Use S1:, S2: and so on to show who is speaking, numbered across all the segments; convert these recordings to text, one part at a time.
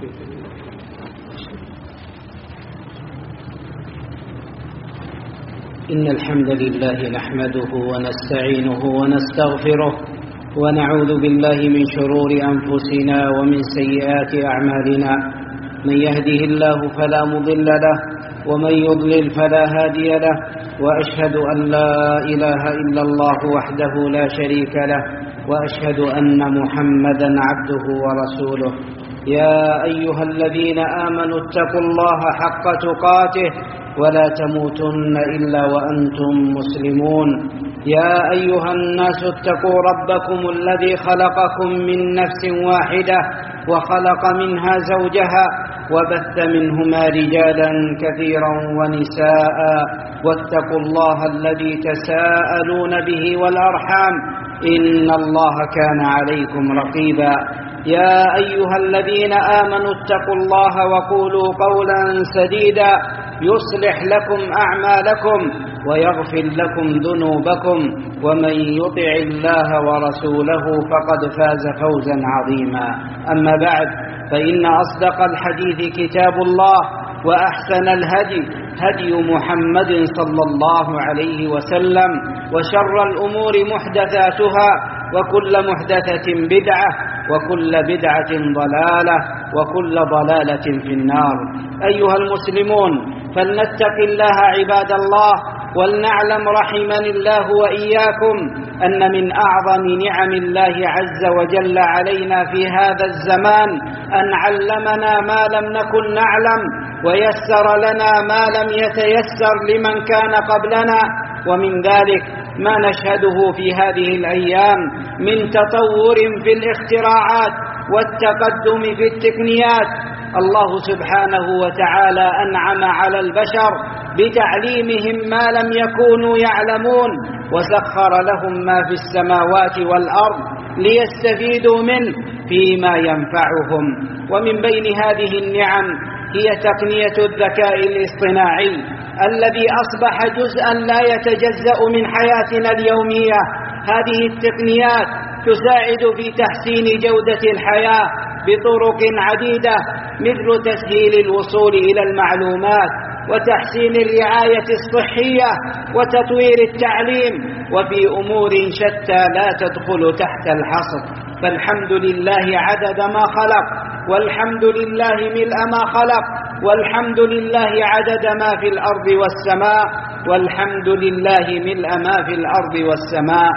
S1: إن الحمد لله نحمده ونستعينه ونستغفره ونعوذ بالله من شرور أنفسنا ومن سيئات أعمالنا. من يهده الله فلا مضل له ومن يضلل فلا هادي له، وأشهد أن لا إله إلا الله وحده لا شريك له، وأشهد أن محمدا عبده ورسوله. يا أيها الذين آمنوا اتقوا الله حق تقاته ولا تموتن إلا وأنتم مسلمون. يا أيها الناس اتقوا ربكم الذي خلقكم من نفس واحدة وخلق منها زوجها وبث منهما رجالا كثيرا ونساء، واتقوا الله الذي تساءلون به والأرحام إن الله كان عليكم رقيبا. يا أيها الذين آمنوا اتقوا الله وقولوا قولا سديدا يصلح لكم أعمالكم ويغفر لكم ذنوبكم، ومن يطع الله ورسوله فقد فاز فوزا عظيما. أما بعد، فإن أصدق الحديث كتاب الله، وأحسن الهدي هدي محمد صلى الله عليه وسلم، وشر الأمور محدثاتها، وكل محدثة بدعة، وكل بدعة ضلالة، وكل ضلالة في النار. أيها المسلمون، فلنتق الله عباد الله، ولنعلم رحمني الله وإياكم أن من أعظم نعم الله عز وجل علينا في هذا الزمان أن علمنا ما لم نكن نعلم، ويسر لنا ما لم يتيسر لمن كان قبلنا. ومن ذلك ما نشهده في هذه الأيام من تطور في الاختراعات والتقدم في التقنيات. الله سبحانه وتعالى أنعم على البشر بتعليمهم ما لم يكونوا يعلمون، وسخر لهم ما في السماوات والأرض ليستفيدوا منه فيما ينفعهم. ومن بين هذه النعم هي تقنية الذكاء الاصطناعي الذي أصبح جزءا لا يتجزأ من حياتنا اليومية. هذه التقنيات تساعد في تحسين جودة الحياة بطرق عديدة، مثل تسهيل الوصول إلى المعلومات، وتحسين الرعاية الصحية، وتطوير التعليم، وفي أمور شتى لا تدخل تحت الحصر. فالحمد لله عدد ما خلق، والحمد لله ملء ما خلق، والحمد لله عدد ما في الأرض والسماء، والحمد لله ملء ما في الأرض والسماء،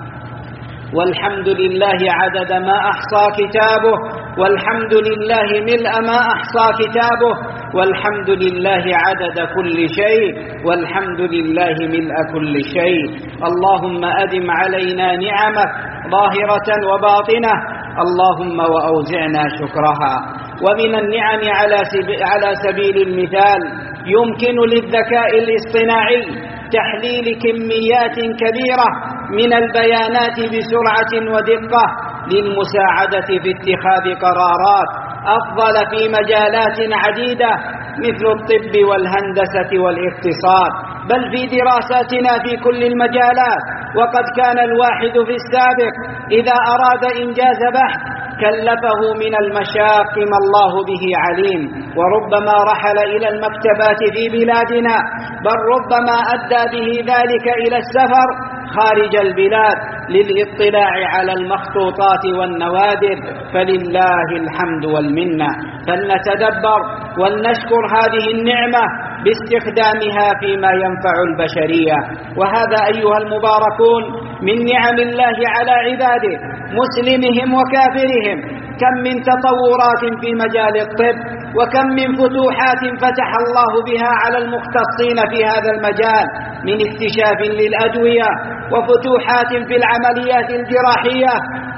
S1: والحمد لله عدد ما أحصى كتابه، والحمد لله ملء ما أحصى كتابه، والحمد لله عدد كل شيء، والحمد لله ملء كل شيء. اللهم أدم علينا نعمك ظاهرة وباطنة، اللهم وأوزعنا شكرها. ومن النعم على سبيل المثال يمكن للذكاء الاصطناعي تحليل كميات كبيرة من البيانات بسرعة ودقة للمساعدة في اتخاذ قرارات أفضل في مجالات عديدة، مثل الطب والهندسة والاقتصاد، بل في دراساتنا في كل المجالات. وقد كان الواحد في السابق إذا أراد إنجاز بحث كلفه من المشاق ما الله به عليم، وربما رحل إلى المكتبات في بلادنا، بل ربما أدى به ذلك إلى السفر خارج البلاد للاطلاع على المخطوطات والنوادر. فلله الحمد والمنة. فلنتدبر ولنشكر هذه النعمة باستخدامها فيما ينفع البشرية. وهذا أيها المباركون من نعم الله على عباده مسلمهم وكافرهم. كم من تطورات في مجال الطب، وكم من فتوحات فتح الله بها على المختصين في هذا المجال من اكتشاف للأدوية، وفتوحات في العمليات الجراحية.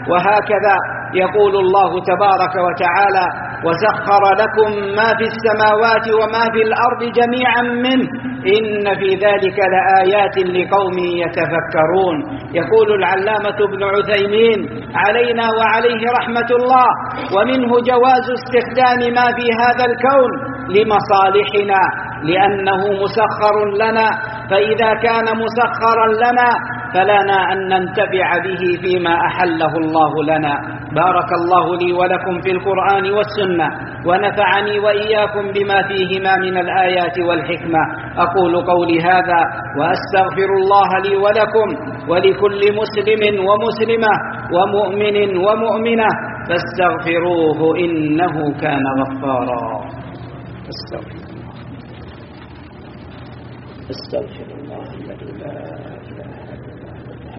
S1: وهكذا يقول الله تبارك وتعالى: وسخر لكم ما في السماوات وما في الأرض جميعا منه إن في ذلك لآيات لقوم يتفكرون. يقول العلامة ابن عثيمين علينا وعليه رحمة الله: ومنه جواز استخدام ما في هذا الكون لمصالحنا لأنه مسخر لنا، فإذا كان مسخرا لنا فلنا أن ننتفع به فيما أحله الله لنا. بارك الله لي ولكم في القرآن والسنة، ونفعني وإياكم بما فيهما من الآيات والحكمة. أقول قولي هذا وأستغفر الله لي ولكم ولكل مسلم ومسلمة ومؤمن ومؤمنة فاستغفروه إنه كان غفارا. استغفر الله الذي لا إله إلا هو.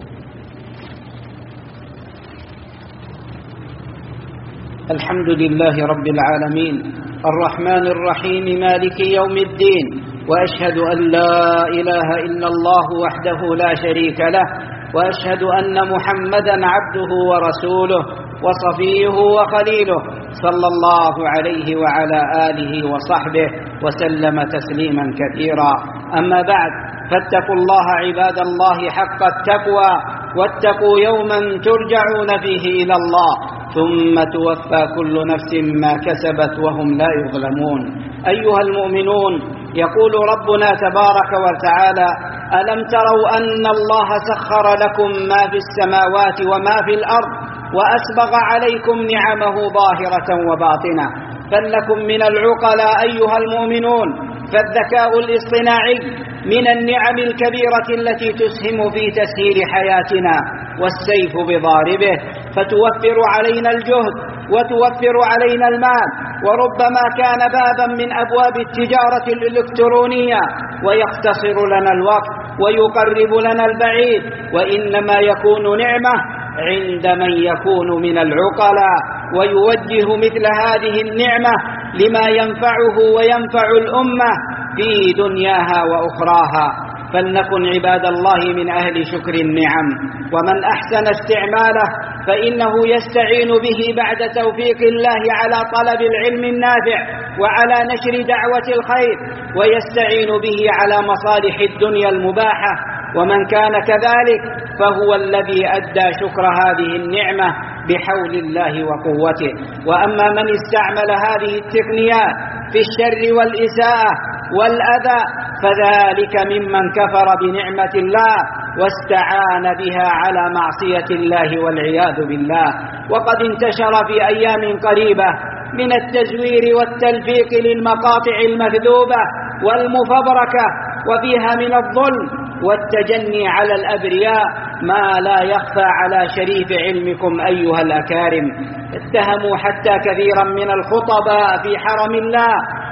S1: الحمد لله رب العالمين الرحمن الرحيم مالك يوم الدين، وأشهد أن لا إله إلا الله وحده لا شريك له، وأشهد أن محمدا عبده ورسوله وصفيه وخليله صلى الله عليه وعلى آله وصحبه وسلم تسليما كثيرا. أما بعد، فاتقوا الله عباد الله حق التقوى، واتقوا يوما ترجعون فيه إلى الله ثم توفى كل نفس ما كسبت وهم لا يظلمون. أيها المؤمنون، يقول ربنا تبارك وتعالى: ألم تروا أن الله سخر لكم ما في السماوات وما في الأرض وأسبغ عليكم نعمه ظاهرة وباطنة. فلكم من العقلاء أيها المؤمنون، فالذكاء الاصطناعي من النعم الكبيرة التي تسهم في تسهيل حياتنا، والسيف بضاربه، فتوفر علينا الجهد وتوفر علينا المال، وربما كان بابا من أبواب التجارة الإلكترونية، ويختصر لنا الوقت ويقرب لنا البعيد، وإنما يكون نعمة عند من يكون من العقلاء ويوجه مثل هذه النعمة لما ينفعه وينفع الأمة في دنياها وأخراها. فلنكن عباد الله من أهل شكر النعم، ومن أحسن استعماله فإنه يستعين به بعد توفيق الله على طلب العلم النافع وعلى نشر دعوة الخير، ويستعين به على مصالح الدنيا المباحة. ومن كان كذلك فهو الذي أدى شكر هذه النعمة بحول الله وقوته. وأما من استعمل هذه التقنيات في الشر والإساءة والأذى فذلك ممن كفر بنعمة الله واستعان بها على معصية الله والعياذ بالله. وقد انتشر في أيام قريبة من التزوير والتلفيق للمقاطع المكذوبة والمفبركة، وفيها من الظلم والتجني على الأبرياء ما لا يخفى على شريف علمكم أيها الأكارم. اتهموا حتى كثيرا من الخطباء في حرم الله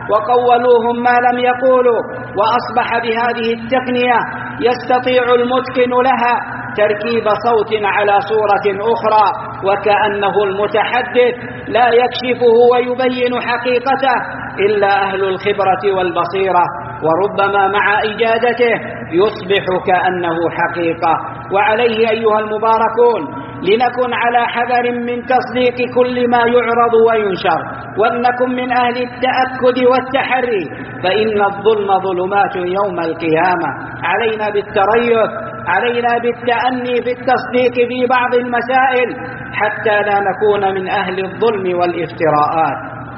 S1: وقولوهم ما لم يقولوا، وأصبح بهذه التقنية يستطيع المتقن لها تركيب صوت على صورة أخرى وكأنه المتحدث لا يكشفه ويبين حقيقته إلا أهل الخبرة والبصيرة، وربما مع إجادته يصبح كأنه حقيقة. وعليه أيها المباركون لنكن على حذر من تصديق كل ما يعرض وينشر، ولنكن من أهل التأكد والتحري، فإن الظلم ظلمات يوم القيامة. علينا بالتريث، علينا بالتأني في التصديق في بعض المسائل حتى لا نكون من أهل الظلم والافتراءات.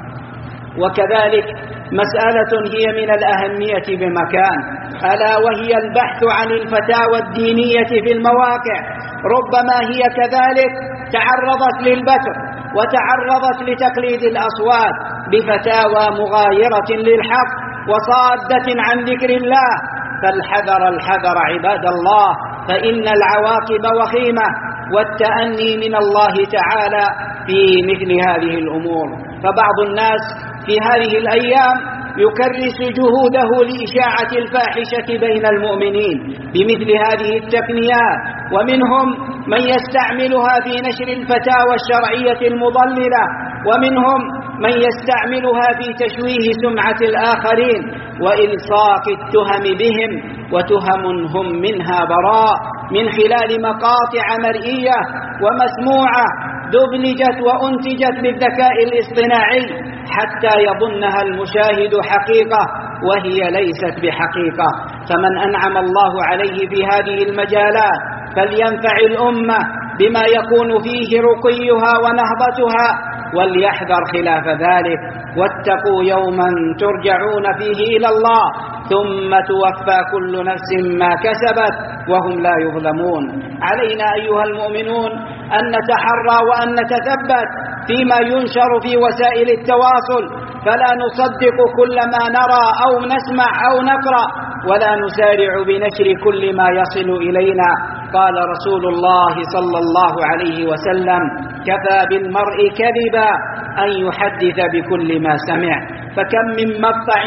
S1: وكذلك مسألة هي من الأهمية بمكان، ألا وهي البحث عن الفتاوى الدينية في المواقع. ربما هي كذلك تعرضت للبتر وتعرضت لتقليد الأصوات بفتاوى مغايرة للحق وصادة عن ذكر الله. فالحذر الحذر عباد الله، فإن العواقب وخيمة، والتأني من الله تعالى في مثل هذه الأمور. فبعض الناس في هذه الأيام يكرس جهوده لإشاعة الفاحشة بين المؤمنين بمثل هذه التقنيات، ومنهم من يستعملها في نشر الفتاوى الشرعية المضللة، ومنهم من يستعملها في تشويه سمعة الآخرين وإلصاق التهم بهم، وتهم هم منها براء من خلال مقاطع مرئية ومسموعة دبلجت وأنتجت بالذكاء الاصطناعي حتى يظنها المشاهد حقيقة وهي ليست بحقيقة. فمن أنعم الله عليه في هذه المجالات فلينفع الأمة بما يكون فيه رقيها ونهضتها، وليحذر خلاف ذلك. واتقوا يوما ترجعون فيه إلى الله ثم توفى كل نفس ما كسبت وهم لا يظلمون. علينا أيها المؤمنون أن نتحرى وأن نتثبت فيما ينشر في وسائل التواصل، فلا نصدق كل ما نرى أو نسمع أو نقرأ، ولا نسارع بنشر كل ما يصل إلينا. قال رسول الله صلى الله عليه وسلم: كفى بالمرء كذبا أن يحدث بكل ما سمع. فكم من مقطع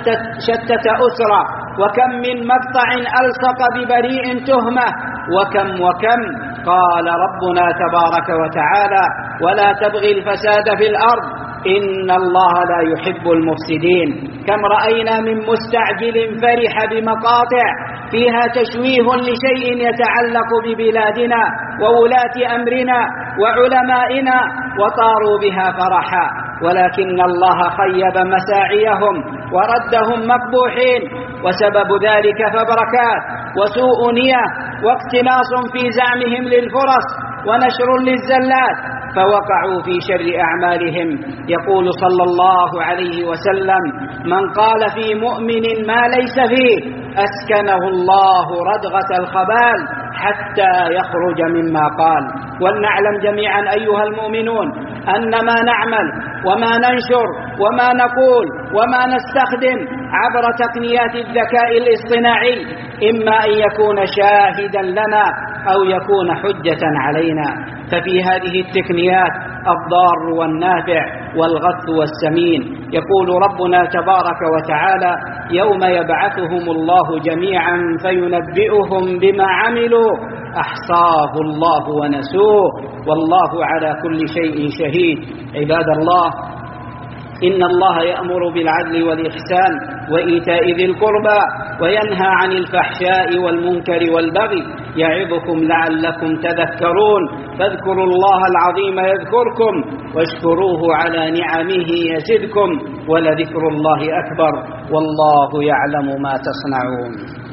S1: شتت أسرة، وكم من مقطع ألصق ببريء تهمة، وكم قال ربنا تبارك وتعالى: ولا تبغي الفساد في الأرض إن الله لا يحب المفسدين. كم رأينا من مستعجل فرح بمقاطع فيها تشويه لشيء يتعلق ببلادنا وولاة أمرنا وعلمائنا، وطاروا بها فرحا، ولكن الله خيب مساعيهم وردهم مقبوحين، وسبب ذلك فبركات وسوء نية واقتناص في زعمهم للفرص ونشر للزلات، فوقعوا في شر أعمالهم. يقول صلى الله عليه وسلم: من قال في مؤمن ما ليس فيه أسكنه الله ردغة الخبال حتى يخرج مما قال. ولنعلم جميعا أيها المؤمنون أن ما نعمل وما ننشر وما نقول وما نستخدم عبر تقنيات الذكاء الاصطناعي إما أن يكون شاهدا لنا أو يكون حجة علينا. ففي هذه التقنيات الضار والنافع والغث والسمين. يقول ربنا تبارك وتعالى: يوم يبعثهم الله جميعا فينبئهم بما عملوا أحصاه الله ونسوه والله على كل شيء شهيد. عباد الله، إن الله يأمر بالعدل والإحسان وإيتاء ذي القربى وينهى عن الفحشاء والمنكر والبغي، يعظكم لعلكم تذكرون. فاذكروا الله العظيم يذكركم واشكروه على نعمه يزدكم ولذكر الله أكبر والله يعلم ما تصنعون.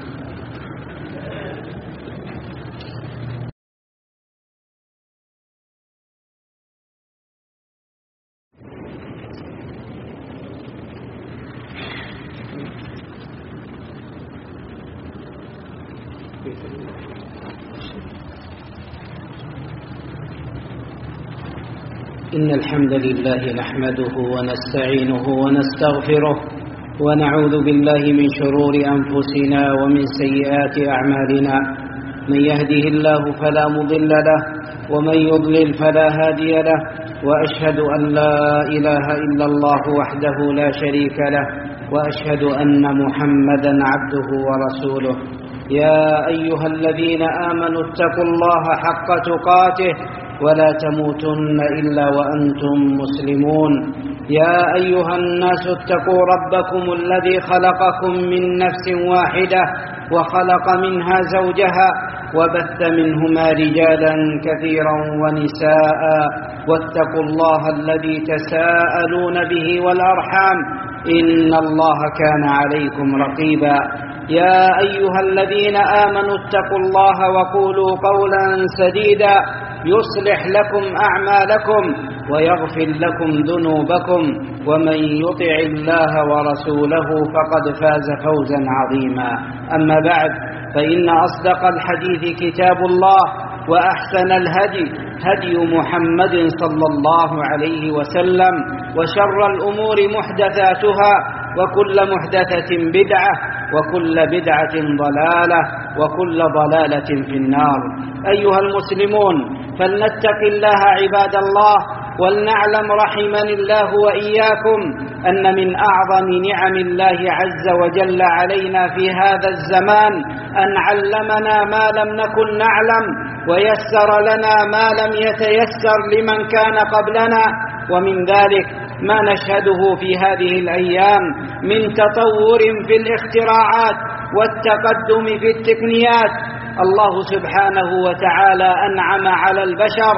S1: إن الحمد لله نحمده ونستعينه ونستغفره ونعوذ بالله من شرور أنفسنا ومن سيئات أعمالنا. من يهده الله فلا مضل له ومن يضلل فلا هادي له، وأشهد أن لا إله إلا الله وحده لا شريك له، وأشهد أن محمدا عبده ورسوله. يا أيها الذين آمنوا اتقوا الله حق تقاته ولا تموتن إلا وأنتم مسلمون. يا أيها الناس اتقوا ربكم الذي خلقكم من نفس واحدة وخلق منها زوجها وبث منهما رجالا كثيرا ونساء، واتقوا الله الذي تساءلون به والأرحام إن الله كان عليكم رقيبا. يا أيها الذين آمنوا اتقوا الله وقولوا قولا سديدا يصلح لكم أعمالكم ويغفر لكم ذنوبكم، ومن يطع الله ورسوله فقد فاز فوزا عظيما. أما بعد، فإن أصدق الحديث كتاب الله، وأحسن الهدي هدي محمد صلى الله عليه وسلم، وشر الأمور محدثاتها، وكل محدثة بدعة، وكل بدعة ضلالة، وكل ضلالة في النار. أيها المسلمون، فلنتق الله عباد الله، ولنعلم رحمني الله وإياكم أن من أعظم نعم الله عز وجل علينا في هذا الزمان أن علمنا ما لم نكن نعلم، ويسر لنا ما لم يتيسر لمن كان قبلنا. ومن ذلك ما نشهده في هذه الأيام من تطور في الاختراعات والتقدم في التقنيات. الله سبحانه وتعالى أنعم على البشر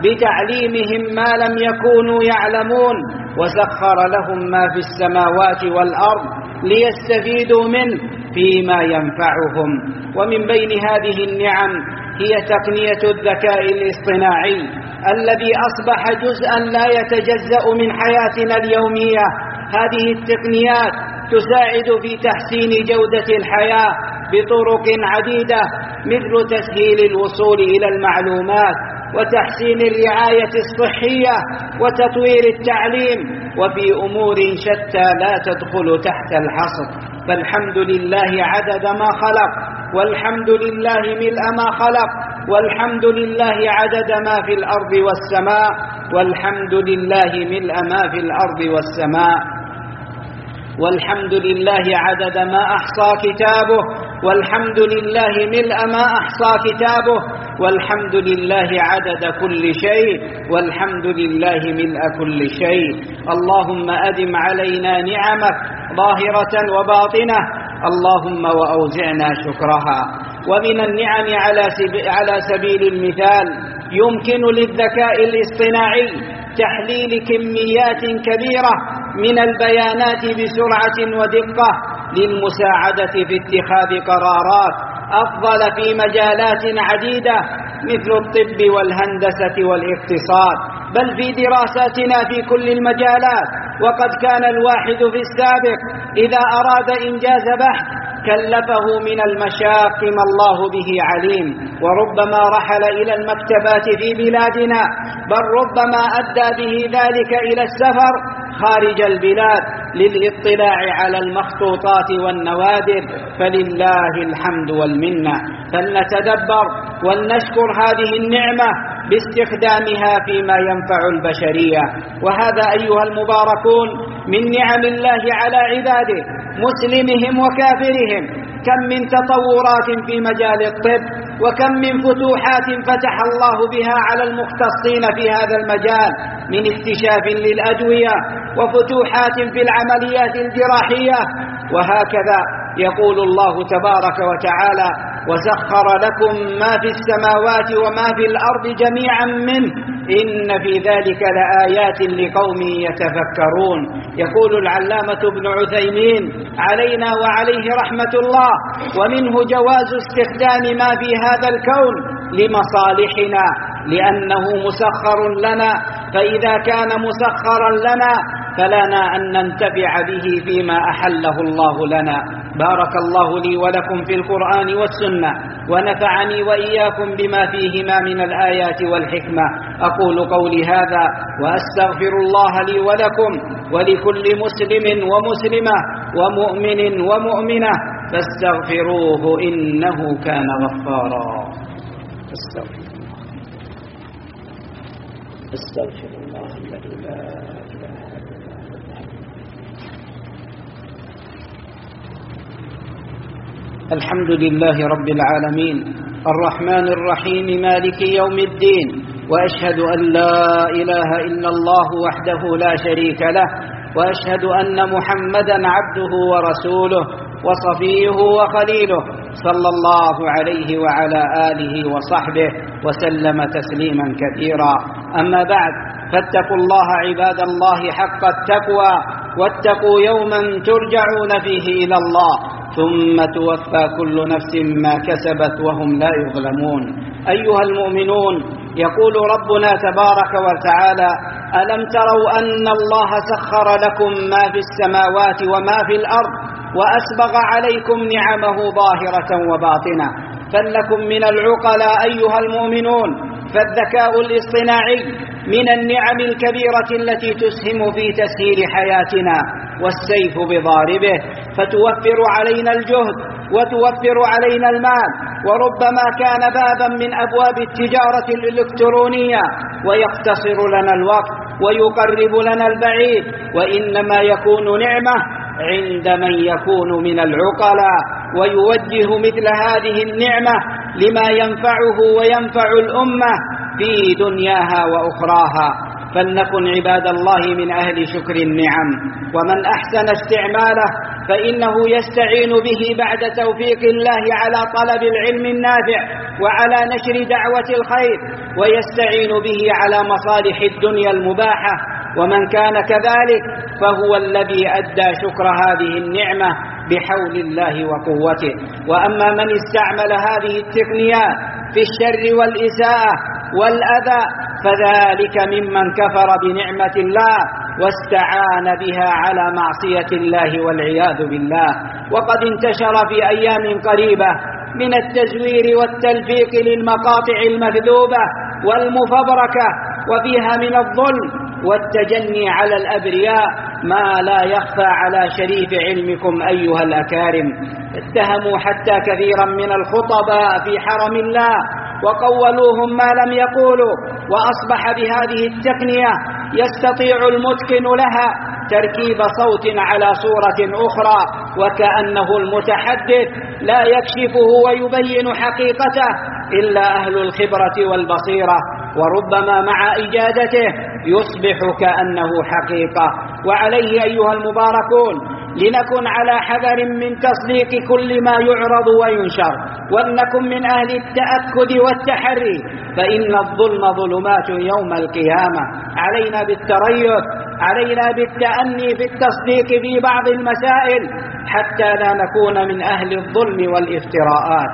S1: بتعليمهم ما لم يكونوا يعلمون، وسخر لهم ما في السماوات والأرض ليستفيدوا منه فيما ينفعهم. ومن بين هذه النعم هي تقنية الذكاء الاصطناعي الذي أصبح جزءا لا يتجزأ من حياتنا اليومية. هذه التقنيات تساعد في تحسين جودة الحياة بطرق عديدة، مثل تسهيل الوصول إلى المعلومات وتحسين الرعاية الصحية وتطوير التعليم، وفي أمور شتى لا تدخل تحت الحصر. فالحمد لله عدد ما خلق، والحمد لله ملء ما خلق، والحمد لله عدد ما في الأرض والسماء، والحمد لله ملء ما في الأرض والسماء، والحمد لله عدد ما أحصى كتابه، والحمد لله ملء ما أحصى كتابه، والحمد لله عدد كل شيء، والحمد لله ملء كل شيء. اللهم أدم علينا نعمك ظاهرة وباطنة، اللهم وأوزعنا شكرها. ومن النعم على سبيل المثال يمكن للذكاء الاصطناعي تحليل كميات كبيرة من البيانات بسرعة ودقة للمساعدة في اتخاذ قرارات أفضل في مجالات عديدة مثل الطب والهندسة والاقتصاد، بل في دراساتنا في كل المجالات. وقد كان الواحد في السابق إذا أراد إنجاز بحث كلفه من المشاق ما الله به عليم، وربما رحل إلى المكتبات في بلادنا، بل ربما أدى به ذلك إلى السفر خارج البلاد للاطلاع على المخطوطات والنوادر. فلله الحمد والمنة. فلنتدبر ولنشكر هذه النعمة باستخدامها فيما ينفع البشرية. وهذا أيها المباركون من نعم الله على عباده مسلمهم وكافرهم. كم من تطورات في مجال الطب، وكم من فتوحات فتح الله بها على المختصين في هذا المجال من اكتشاف للأدوية وفتوحات في العمليات الجراحية. وهكذا يقول الله تبارك وتعالى: وسخر لكم ما في السماوات وما في الأرض جميعا منه إن في ذلك لآيات لقوم يتفكرون. يقول العلامة ابن عثيمين علينا وعليه رحمة الله: ومنه جواز استخدام ما في هذا الكون لمصالحنا لأنه مسخر لنا، فإذا كان مسخرا لنا فلنا أن ننتفع به فيما أحله الله لنا. بارك الله لي ولكم في القرآن والسنة، ونفعني وإياكم بما فيهما من الآيات والحكمة. أقول قولي هذا وأستغفر الله لي ولكم ولكل مسلم ومسلمة ومؤمن ومؤمنة فاستغفروه إنه كان غفارا. استغفر الله الذي لا إله إلا هو. الحمد لله رب العالمين الرحمن الرحيم مالك يوم الدين، وأشهد أن لا إله إلا الله وحده لا شريك له، وأشهد أن محمدا عبده ورسوله وصفيه وخليله صلى الله عليه وعلى آله وصحبه وسلم تسليما كثيرا. أما بعد، فاتقوا الله عباد الله حق التقوى، واتقوا يوما ترجعون فيه إلى الله ثم توفى كل نفس ما كسبت وهم لا يظلمون. أيها المؤمنون، يقول ربنا تبارك وتعالى: ألم تروا أن الله سخر لكم ما في السماوات وما في الأرض وأسبغ عليكم نعمه ظاهرة وباطنة. فلكم من العقلاء أيها المؤمنون، فالذكاء الاصطناعي من النعم الكبيرة التي تسهم في تسهيل حياتنا والسيف بضاربه، فتوفر علينا الجهد وتوفر علينا المال، وربما كان بابا من أبواب التجارة الإلكترونية ويقتصر لنا الوقت ويقرب لنا البعيد، وإنما يكون نعمة عند من يكون من العقلاء ويوجه مثل هذه النعمة لما ينفعه وينفع الأمة في دنياها وأخراها. فلنكن عباد الله من أهل شكر النعم، ومن أحسن استعماله فإنه يستعين به بعد توفيق الله على طلب العلم النافع وعلى نشر دعوة الخير، ويستعين به على مصالح الدنيا المباحة. ومن كان كذلك فهو الذي أدى شكر هذه النعمة بحول الله وقوته. وأما من استعمل هذه التقنيات في الشر والإساءة والأذى فذلك ممن كفر بنعمة الله واستعان بها على معصية الله والعياذ بالله. وقد انتشر في أيام قريبة من التزوير والتلفيق للمقاطع المكذوبة والمفبركة، وفيها من الظلم والتجني على الأبرياء ما لا يخفى على شريف علمكم أيها الأكارم. اتهموا حتى كثيرا من الخطباء في حرم الله وقولوهم ما لم يقولوا، وأصبح بهذه التقنية يستطيع المتقن لها تركيب صوت على صورة أخرى وكأنه المتحدث لا يكشفه ويبين حقيقته إلا أهل الخبرة والبصيرة، وربما مع إجادته يصبح كأنه حقيقة. وعليه أيها المباركون لنكن على حذر من تصديق كل ما يعرض وينشر، ولنكن من أهل التأكد والتحري، فإن الظلم ظلمات يوم القيامة. علينا بالتريث، علينا بالتأني في التصديق في بعض المسائل حتى لا نكون من أهل الظلم والافتراءات.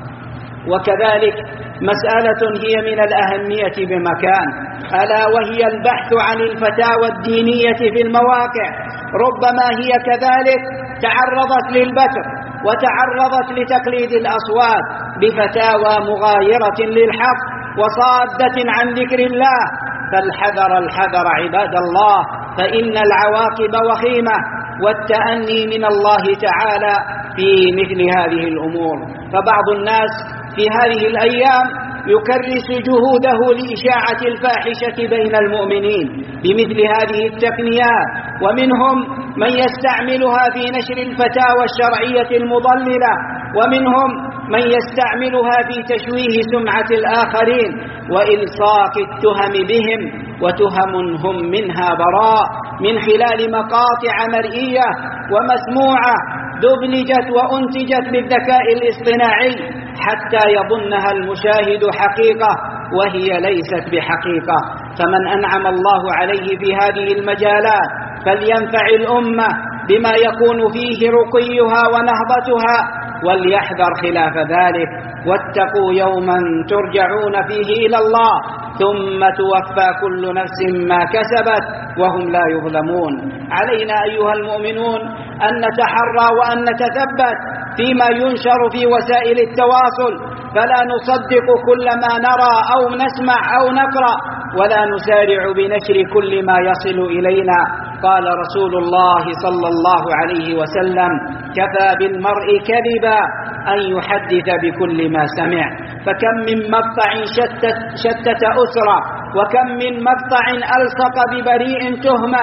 S1: وكذلك مسألة هي من الأهمية بمكان، ألا وهي البحث عن الفتاوى الدينية في المواقع. ربما هي كذلك تعرضت للبتر وتعرضت لتقليد الأصوات بفتاوى مغايرة للحق وصادة عن ذكر الله، فالحذر الحذر عباد الله، فإن العواقب وخيمة، والتأني من الله تعالى في مثل هذه الأمور. فبعض الناس في هذه الأيام يكرس جهوده لإشاعة الفاحشة بين المؤمنين بمثل هذه التقنيات، ومنهم من يستعملها في نشر الفتاوى الشرعية المضللة، ومنهم من يستعملها في تشويه سمعة الآخرين وإلصاق التهم بهم، وتهم هم منها براء من خلال مقاطع مرئية ومسموعة دبلجت وأنتجت بالذكاء الاصطناعي حتى يظنها المشاهد حقيقة وهي ليست بحقيقة. فمن أنعم الله عليه في هذه المجالات فلينفع الأمة بما يكون فيه رقيها ونهضتها، وليحذر خلاف ذلك. واتقوا يوما ترجعون فيه إلى الله ثم توفى كل نفس ما كسبت وهم لا يظلمون. علينا أيها المؤمنون أن نتحرى وأن نتثبت فيما ينشر في وسائل التواصل، فلا نصدق كل ما نرى أو نسمع أو نقرأ، ولا نسارع بنشر كل ما يصل إلينا. قال رسول الله صلى الله عليه وسلم: كفى بالمرء كذبا أن يحدث بكل ما سمع. فكم من مقطع شتت أسرة، وكم من مقطع ألصق ببريء تهمة،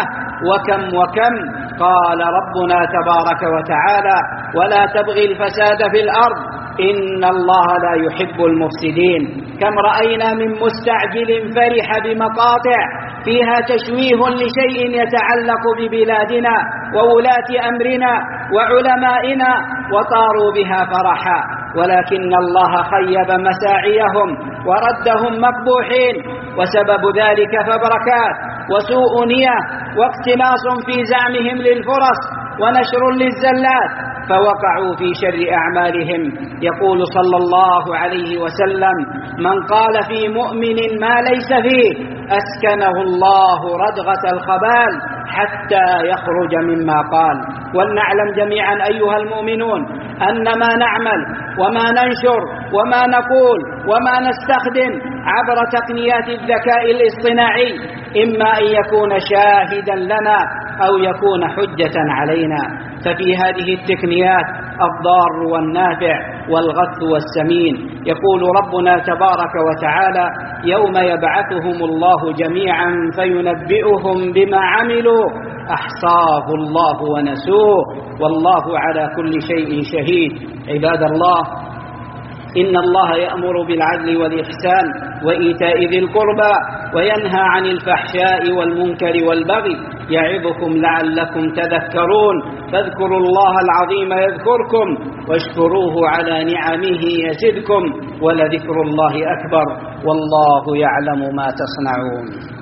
S1: وكم قال ربنا تبارك وتعالى: ولا تبغي الفساد في الأرض إن الله لا يحب المفسدين. كم رأينا من مستعجل فرح بمقاطع فيها تشويه لشيء يتعلق ببلادنا وولاة أمرنا وعلمائنا وطاروا بها فرحا، ولكن الله خيب مساعيهم وردهم مقبوحين، وسبب ذلك فبركات وسوء نية واقتناص في زعمهم للفرص ونشر للزلات، فوقعوا في شر أعمالهم. يقول صلى الله عليه وسلم: من قال في مؤمن ما ليس فيه أسكنه الله ردغة الخبال حتى يخرج مما قال. ولنعلم جميعا أيها المؤمنون أن ما نعمل وما ننشر وما نقول وما نستخدم عبر تقنيات الذكاء الاصطناعي إما أن يكون شاهدا لنا أو يكون حجة علينا. ففي هذه التقنيات الضار والنافع والغث والسمين. يقول ربنا تبارك وتعالى: يوم يبعثهم الله جميعا فينبئهم بما عملوا أحصاه الله ونسوه والله على كل شيء شهيد. عباد الله، إن الله يأمر بالعدل والإحسان وإيتاء ذي القربى وينهى عن الفحشاء والمنكر والبغي يعظكم لعلكم تذكرون. فاذكروا الله العظيم يذكركم واشكروه على نعمه يزدكم ولذكر الله أكبر والله يعلم ما تصنعون.